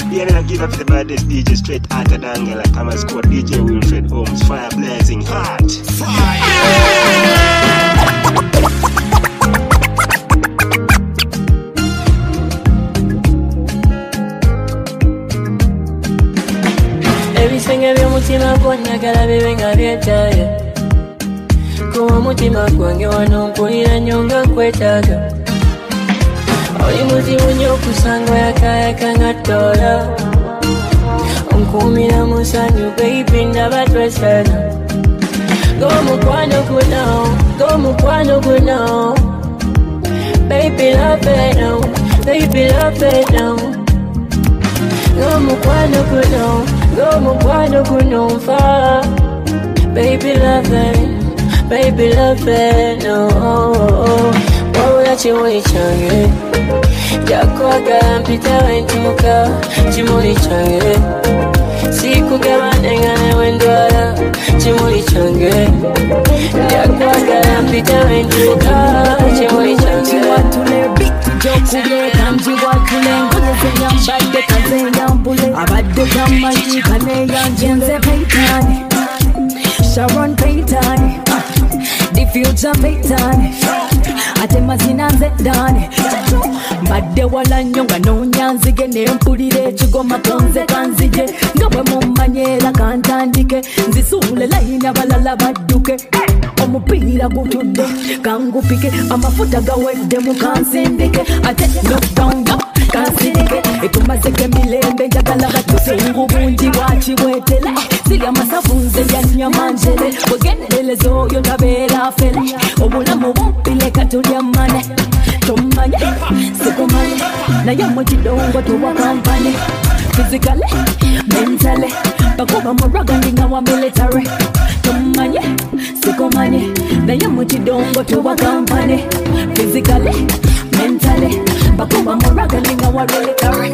Yeah, man, I give up the baddest DJ straight out of Dangle. Like I'm a squad DJ Wilfred Holmes. Fire blazing hot. Fire! Ebisenge by'omutima gwo njagala bibe nga byetaaga. Kuba mutima gwange wano mpulira nnyo nga nkwetaaga. Oli muzibu nnyo okusanga oyakayaka nga ttoola. Onkuumira mu ssanyu baby ndaba twesana. Ng'omukwano guno baby love it now, baby love it now. Ng'omukwano guno nfa. Baby love it now. Wabula kimuli kyange jakwagala mpita wentuuka. Kimuli kyange sikugaba nenga newe ndwala. Kimuli kyange jakwagala mpita wentuuka. Kimuli kyange jokule kamji wakule ngoleze yambadde kaze yambule abadde kamaji kane yanjenze Paytani Sharon Paytani the future Paytani ate mazina nze dani mbadde wala nnyo nga noonyanzige nempulira ekigoma konze kanzije nga bwe mummanyera kantandike nzisuule layina balala badduke omupiira gutudde kangupike amafuta gawedde mu kansindike ate lockdown kansirike etumazeko emilembe njagala batusengu bungi bwakibwetele sirya masavu nze yanyamanjere bwegenderereza oyo tabeera fere obulamu bumpile katulya mane tomanye sikumanye naye mu kidongo tuwa kampane physically mentally bakuba mu ragandi nga wa military tomanye sikumanye naye mu kidongo tuwa kampane physically mentally bakuba mu ragandi nga wa military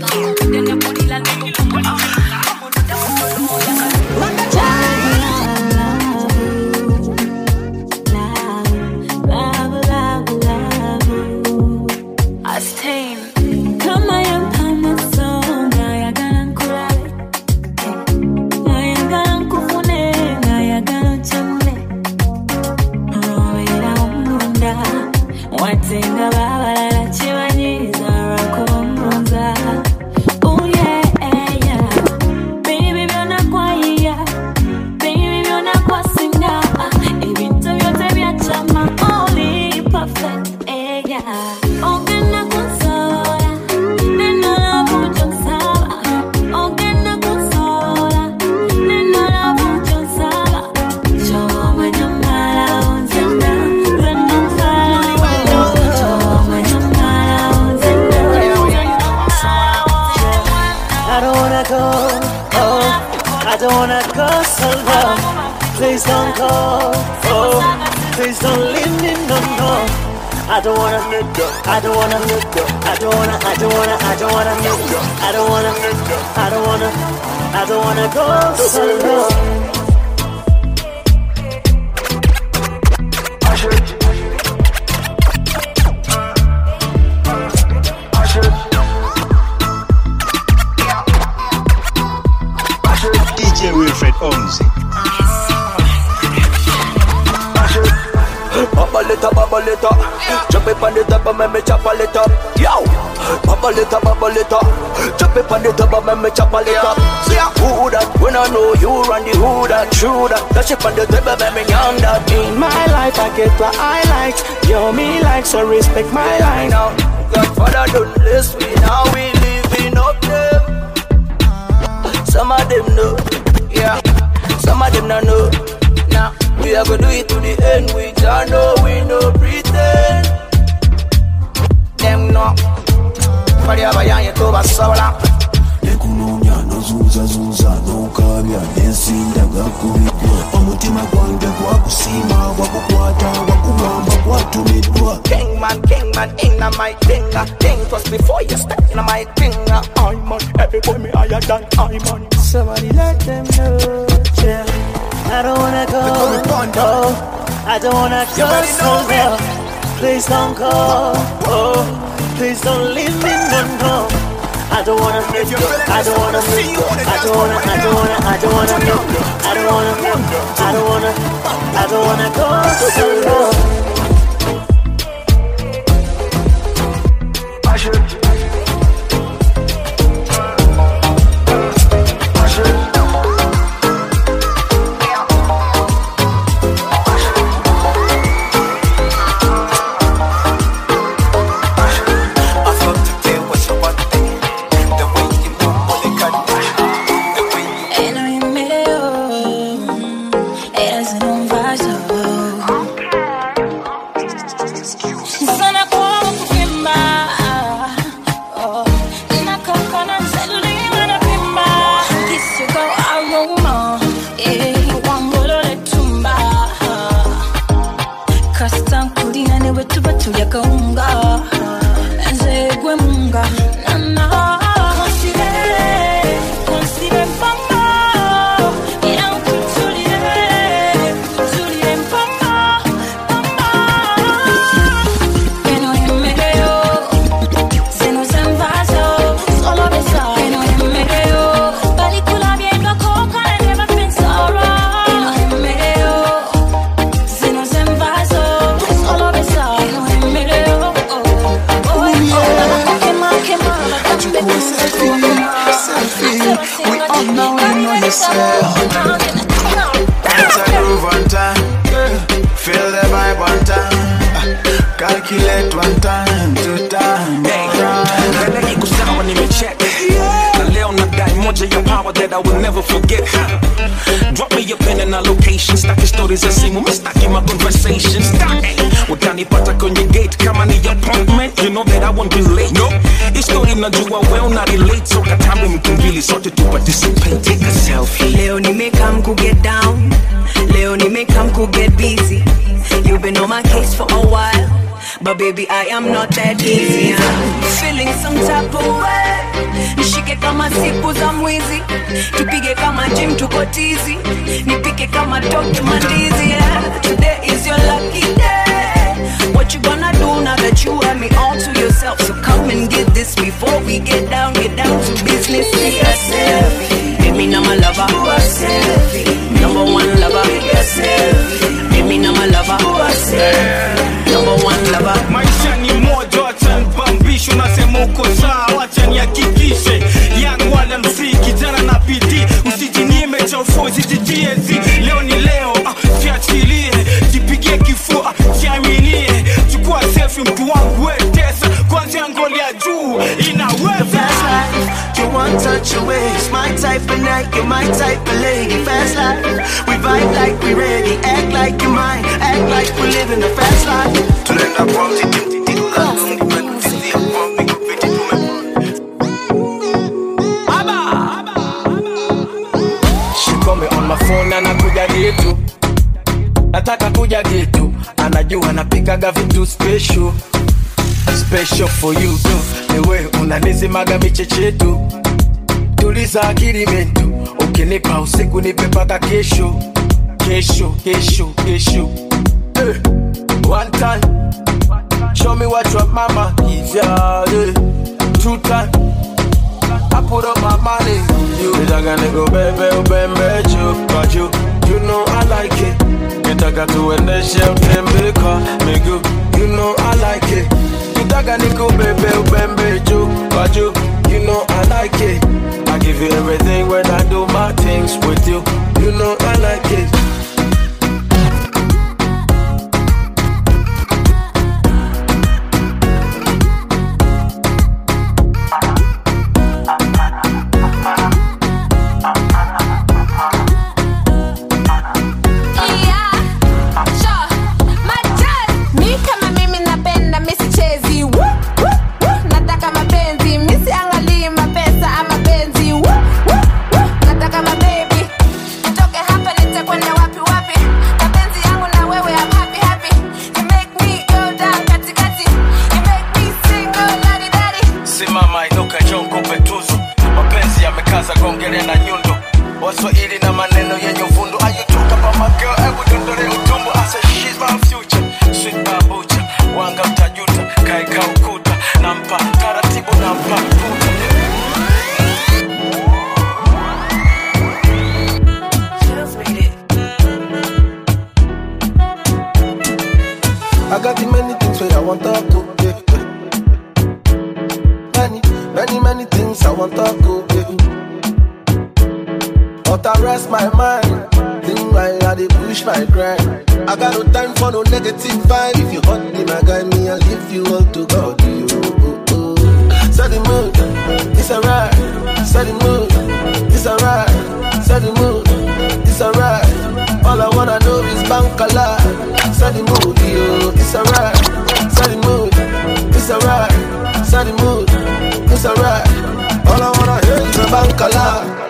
Please don't go, oh, please don't leave me, no, no. I don't wanna, I don't wanna, I don't wanna, I don't wanna, I don't wanna, I don't wanna, I don't wanna, I don't wanna go solo. DJ Wilfred Holmes. Bubble it up, jump it on the top and make me chop a it up. Yo, bubble it up, jump it on the top and make me chop a it up. Say who that? When I know you run the who that, true that. Touch it on the top and make me young that. In my life I get what I like. Yo, me like so respect my line now. Godfather done this, we now we living up them. Some of them know, yeah. Some of them not know. Now we are gonna do it to the end. We don't know, we no pretend. Them no. For the other young, you go back so long. Nekunonya no zuza no kabya nensinda gakubidwa omutima gwange gwakusima gwakukwata wakubamba gwatumidwa. Kingman in my finger. Think was before you step in my finger. I'm on every boy me higher than I'm on. Somebody let them know, yeah. I don't wanna go, no. I don't wanna go somewhere. Please don't go, oh. Please don't leave me, no, no. I don't wanna miss you. I don't wanna miss you. I don't wanna miss you. I don't wanna go solo. Calculate one time, two time. Nene iko sawa nimecheck. Na leo nadai moja ya power that I will never forget. Drop me your pen and a location. Staki stories za simu, mistaki my conversations. Utanipata kwenye gate kama ni appointment. You know that I won't be late. No, hii story najua well not relate. So katambe mkumbili sote tu participate. Take a selfie. Leo nimekam ku get down. Leo nimekam ku get busy. You've been on my case for a while, but baby I am not that easy. I'm feeling some type of way. Nishike kama siku za mwizi, tupige kama gym tuko tizi, nipike kama toke mandizi. Yeah. Today is your lucky day. What you gonna do now that you have me all to yourself? So come and get this before we get down to business. Take a selfie. Baby, now my lover. Do a selfie. Number one lover. Take a selfie. Baby, now my lover. Do a selfie. Number one lover. Maisha ni moja, wacha nibambisho. Nasema uko sawa, wacha nihakikishe. Young wala mziki, jana na bidii. Usijinyime chaufo, usijijiezi. Leo ni leo, jiachilie. Jipigie kifua, jiaminie. Chukua selfie mtu wangu we tesa. Kwanza ngoli ya juu, inaweza. You want touch your waist, my type of night, you're my type of lady. Fast life, we vibe like we ready. Act like you're mine, act like we're living a fast life. Tunaenda kwa mtiti She call me on my phone and nakuja gitu. Nataka kuja gitu. Anajua napikaga vitu special. Special for you too. Niwe unanizimaga michechetu. Tuliza akili mentu. Ukinipa usiku nipe paka kesho. Kesho. One time, show me what your mama gives ya. Two time, I put up my money. You nitaka go bembe you, but you know I like it. Nitaka tuendeshe utembe kwa miguu, you know I like it. Nitaka bembe you, but you know I like it. I give you everything when I do my things with you, you know I like it. Swahili na maneno yenye uvundo. Are you talk about my girl? Ebu dondole utumbo. I say she's my future. Sweet babucha. Wanga utajuta. Kaika ukuta. Nampa taratibu nampa kuta. things I want to go with. But I rest my mind. Think while I dey push my grind. I got no time for no negative vibe. If you hurt me, my guy, me, I'll leave you all to God. You, set the mood, it's alright. Set the mood, it's alright. Set the mood, it's alright. All I wanna know is bankala. Set the mood, yo, it's alright. Set the mood, it's alright. Set the mood, it's alright. All I wanna hear is a bankala.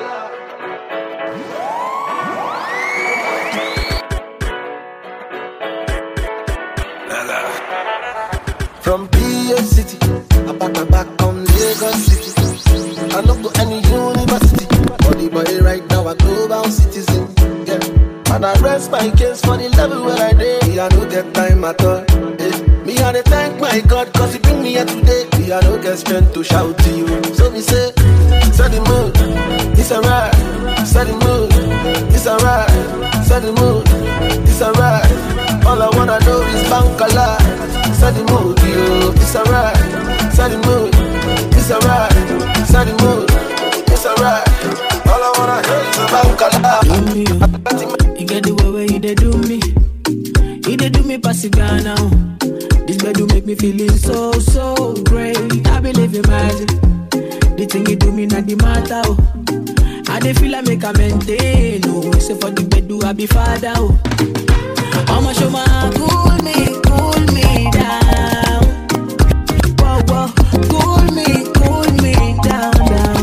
From PA City, I back on Lagos City. I no go any university, but the boy right now a global citizen. Yeah, and I rest my case for the level where I did. I no get time at all. Me I dey thank my God 'cause He bring me here today. Me I no get strength to shout to you. So me say, set the mood, it's alright. Set the mood, it's alright. Set the mood, it's alright. All I wanna know is bankala. Set the mood, yo, it's alright. Set the mood, it's alright. Set the mood, it's alright. All I wanna hear is a bankala. Do me, you get the way where you dey do me. You dey do me pass it down now. This bed do make me feeling so great. I believe in magic. The thing you do me not the matter. Oh. I dey feel I make a maintain. Oh, say for the bed do I be father. Oh. I'ma show my cool me down. Whoa, whoa, cool me down.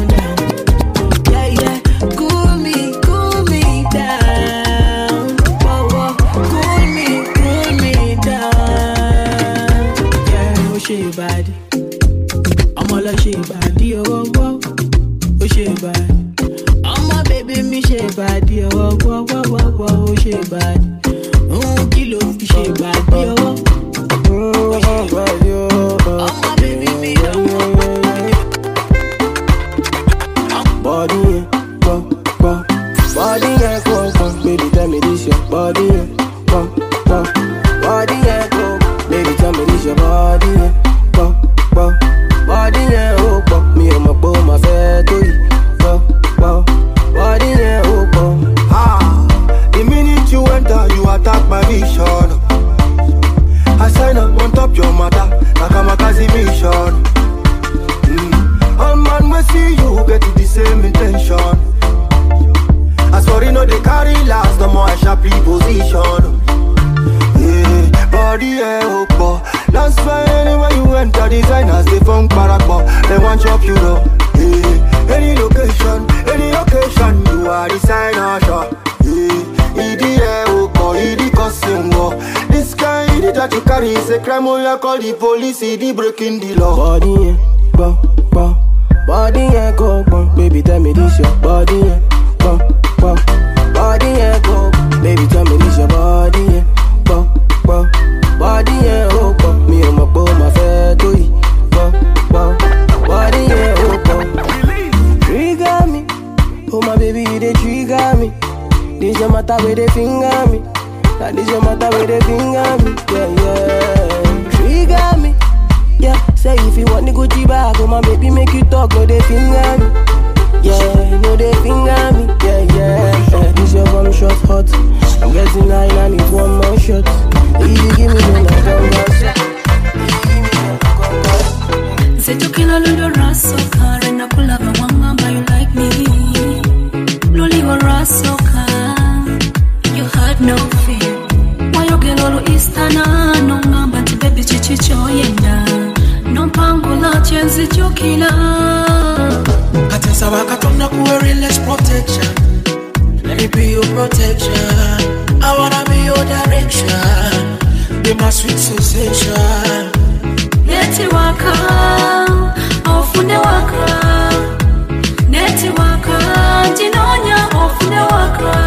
Yeah, cool me down. Whoa, whoa, cool me down. Yeah, oh she body, I'm all like she body. Oh, whoa, oh she body, I'm my baby me she body. Oh, whoa, oh she body. Kilo she body. Oh. Baby, tell me this your body, body, baby, tell me this your body, body, me and my boy, my fatty, body, the minute you enter, you attack my vision. I sign up on top your mother, Nakamakazi mission. All man will see you get the same intention. As for you know they carry last, the more I sharply position. Yeah, body opo. That's why anywhere you enter, designers they funk parako. They want chop you though. Yeah, any location, you are designer shop. Yeah, idi opo, idi kosengo. This guy idi that you carry is a crime. Oh, you call the police, idi breaking the law. Body, body, go, baby, tell me this your body, body, go, baby, tell me this your body, body, go, me and my boy, my fatty, body, go, trigger me, oh my baby, you dey trigger me. This your matter where they finger me, like this your matter where they finger me, yeah, trigger me. Yeah, say if you want the Gucci bag, oh my baby make you talk, no they finger me. Yeah, no they finger me. Yeah. This your one shot hot. I'm getting high and need one more shot. If you give me the night, say you kill a little raso car and I pull up a one but you like me. Loli wa raso car, you had no fear. Why you get all istana no ngamba ti baby chichicho yenda. No pangula chenzi chokila. Atesa wakatona kuwe realest protection. Let me be your protection. I wanna be your direction. Be my sweet sensation. Neti waka, ofune waka. Neti waka, jinonya ofune waka.